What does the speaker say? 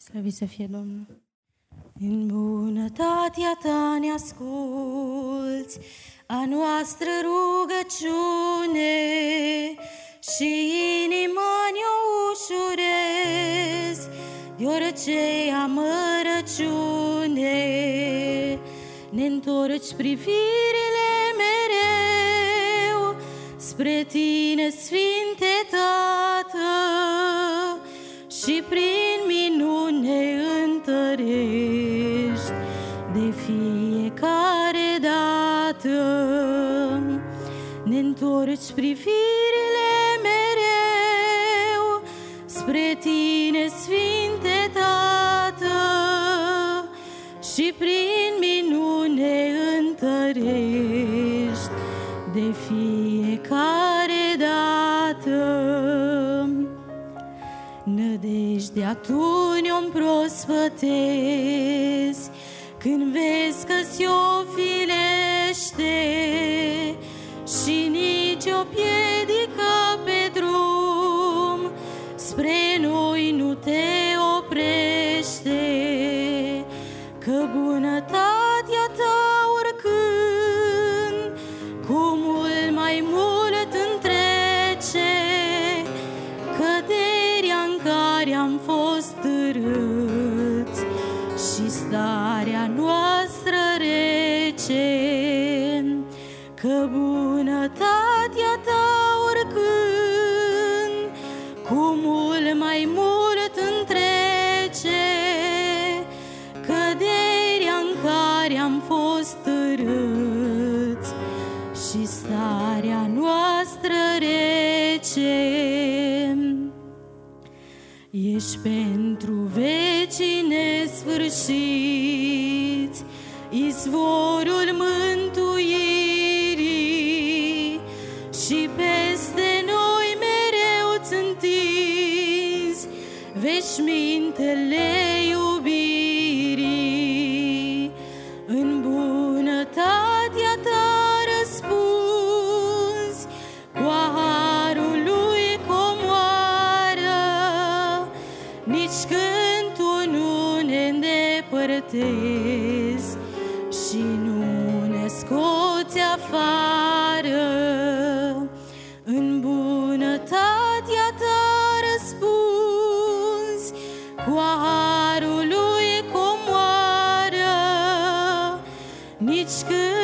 Slăvit să fie Domnul! În bunătatea ta ne asculți a noastră rugăciune și inima ne-o ușurezi de orice amărăciune. Ne-ntorci privirile mereu spre tine, Sfinte Tată, și prin minuni ne întărești de fiecare dată. Ne-ntorci privirile mereu spre tine, Sfinte Tată, și prin minuni ne întărești de fiecare dată. Nădejdea tu ne-o împrospătezi când vezi că s-o filește și nici o piedică pe drum spre noi nu te oprește. Că bunătatea ta oricând cu mult mai mult întrece căderea în care am fost târâți și starea noastră rece. Că bunătatea ta oricând cu mult mai mult întrece căderea în care am fost târâți și starea noastră rece. Ești pentru vecii nesfârșiți izvorul mântuirii și peste noi mereu ți întinzi veșmintele iubirii. În bunătatea ta răspunzi cu a harului comoară, nici când tu nu ne îndepărtezi și nu ne scoți afară. În bunătatea ta răspunzi cu a harului comoară, nici când